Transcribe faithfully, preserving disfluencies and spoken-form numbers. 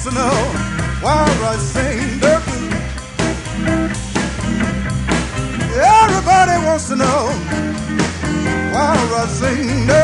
wants to know why I sing the blues. Everybody wants to know why I sing the